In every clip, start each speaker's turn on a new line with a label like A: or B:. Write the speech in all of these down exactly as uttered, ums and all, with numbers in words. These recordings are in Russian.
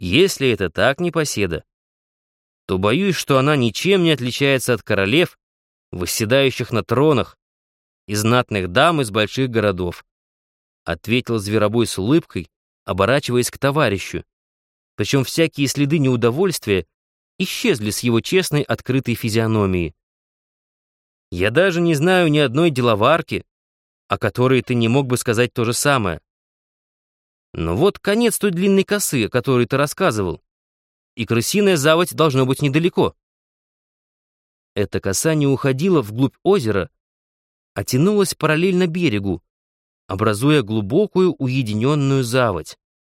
A: Если это так, непоседа, то боюсь, что она ничем не отличается от королев, восседающих на тронах, и знатных дам из больших городов», — ответил Зверобой с улыбкой, оборачиваясь к товарищу. Причем всякие следы неудовольствия исчезли с его честной, открытой физиономии. «Я даже не знаю ни одной деловарки, о которой ты не мог бы сказать то же самое. Но вот конец той длинной косы, о которой ты рассказывал, и крысиная заводь должно быть недалеко». Эта коса не уходила вглубь озера, а тянулась параллельно берегу, образуя глубокую уединенную заводь.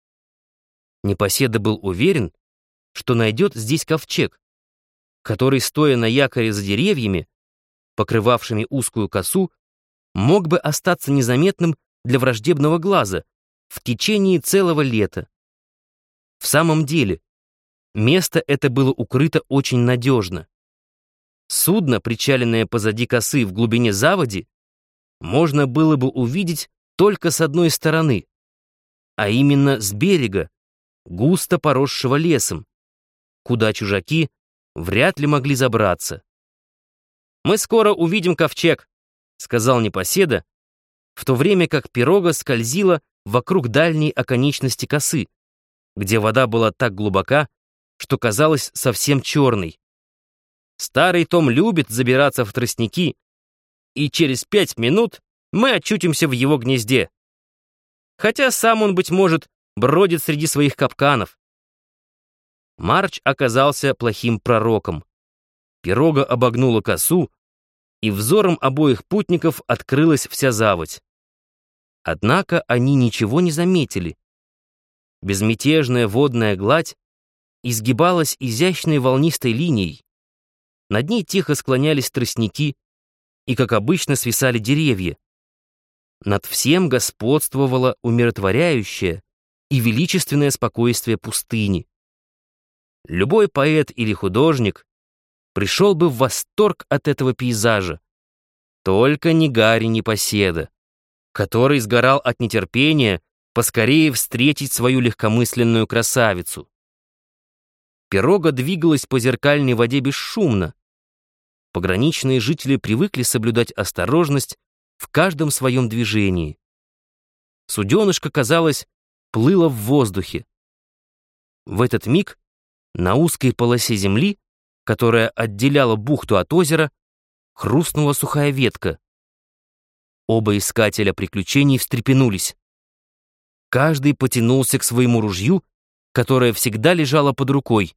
A: Непоседа был уверен, что найдет здесь ковчег, который, стоя на якоре за деревьями, покрывавшими узкую косу, мог бы остаться незаметным для враждебного глаза в течение целого лета. В самом деле, место это было укрыто очень надежно. Судно, причаленное позади косы в глубине заводи, можно было бы увидеть только с одной стороны, а именно с берега, густо поросшего лесом, куда чужаки вряд ли могли забраться. «Мы скоро увидим ковчег», — сказал непоседа, в то время как пирога скользила вокруг дальней оконечности косы, где вода была так глубока, что казалась совсем черной. «Старый Том любит забираться в тростники, и через пять минут мы очутимся в его гнезде. Хотя сам он, быть может, бродит среди своих капканов». Марч оказался плохим пророком. Пирога обогнула косу, и взором обоих путников открылась вся заводь. Однако они ничего не заметили. Безмятежная водная гладь изгибалась изящной волнистой линией. Над ней тихо склонялись тростники, и, как обычно, свисали деревья. Над всем господствовало умиротворяющее и величественное спокойствие пустыни. Любой поэт или художник пришел бы в восторг от этого пейзажа. Только не Гарри Непоседа, который сгорал от нетерпения поскорее встретить свою легкомысленную красавицу. Пирога двигалась по зеркальной воде бесшумно. Пограничные жители привыкли соблюдать осторожность в каждом своем движении. Суденышко, казалось, плыло в воздухе. В этот миг на узкой полосе земли, которая отделяла бухту от озера, хрустнула сухая ветка. Оба искателя приключений встрепенулись. Каждый потянулся к своему ружью, которое всегда лежало под рукой.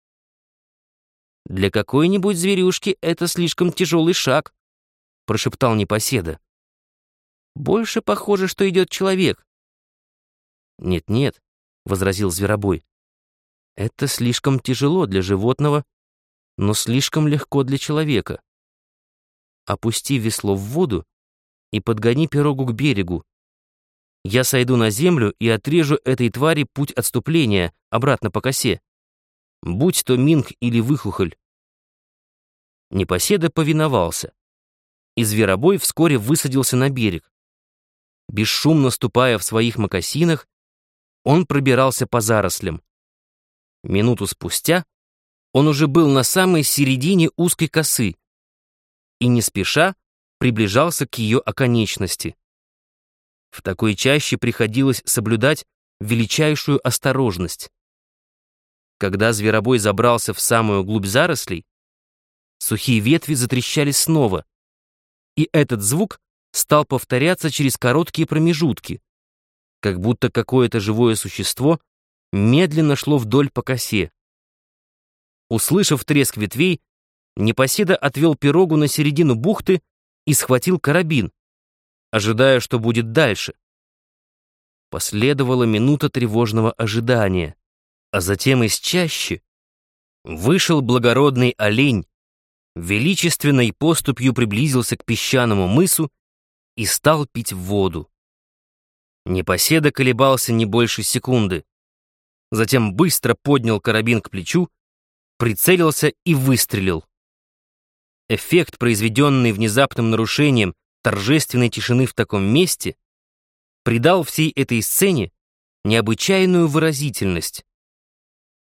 A: «Для какой-нибудь зверюшки это слишком тяжелый шаг», — прошептал непоседа. «Больше похоже, что идет человек». «Нет-нет», — возразил Зверобой. «Это слишком тяжело для животного, но слишком легко для человека. Опусти весло в воду и подгони пирогу к берегу. Я сойду на землю и отрежу этой твари путь отступления обратно по косе, будь то минк или выхухоль». Непоседа повиновался, и Зверобой вскоре высадился на берег. Бесшумно ступая в своих мокасинах, он пробирался по зарослям. Минуту спустя он уже был на самой середине узкой косы и не спеша приближался к ее оконечности. В такой чаще приходилось соблюдать величайшую осторожность. Когда Зверобой забрался в самую глубь зарослей, сухие ветви затрещали снова, и этот звук стал повторяться через короткие промежутки, как будто какое-то живое существо медленно шло вдоль по косе. Услышав треск ветвей, непоседа отвел пирогу на середину бухты и схватил карабин, ожидая, что будет дальше. Последовала минута тревожного ожидания, а затем из чащи вышел благородный олень, величественной поступью приблизился к песчаному мысу и стал пить воду. Непоседа колебался не больше секунды, затем быстро поднял карабин к плечу, прицелился и выстрелил. Эффект, произведенный внезапным нарушением торжественной тишины в таком месте, придал всей этой сцене необычайную выразительность.